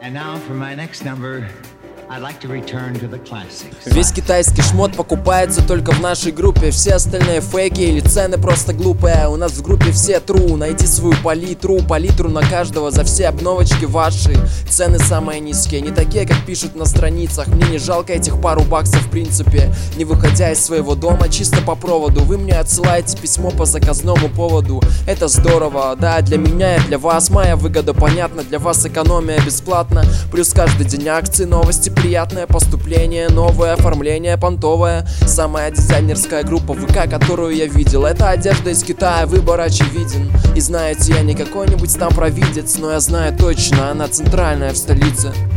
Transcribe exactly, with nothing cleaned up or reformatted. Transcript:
And now for my next number, I'd like to return to the classics. Весь китайский шмот покупается только в нашей группе. Все остальные фейки или цены просто глупые. У нас в группе все true. Найди свою палитру, палитру на каждого за все обновочки ваши. Цены самые низкие, не такие, как пишут на страницах. Мне не жалко этих пару баксов в принципе. Не выходя из своего дома, чисто по проводу. Вы мне отсылаете письмо по заказному поводу. Это здорово, да, для меня и для вас. Моя выгода понятна, для вас экономия бесплатно. Плюс каждый день акции, новости, приятное поступление, новое оформление понтовое. Самая дизайнерская группа ВК, которую я видел. Это одежда из Китая, выбор очевиден. И знаете, я не какой-нибудь там провидец, но я знаю точно, она центральная в столице.